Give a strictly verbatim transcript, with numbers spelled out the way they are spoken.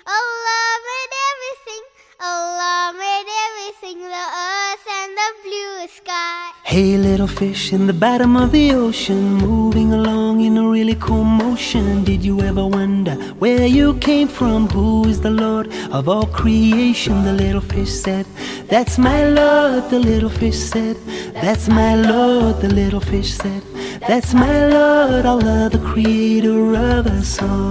Allah made everything. Allah made everything, the earth and the blue sky. Hey, little fish in the bottom of the ocean, moving along in a really cool motion. Did you ever wonder where you came from? Who is the Lord of all creation? The little fish said, that's my Lord. The little fish said, that's my Lord. The little fish said, that's my Lord, Allah, the creator of us all.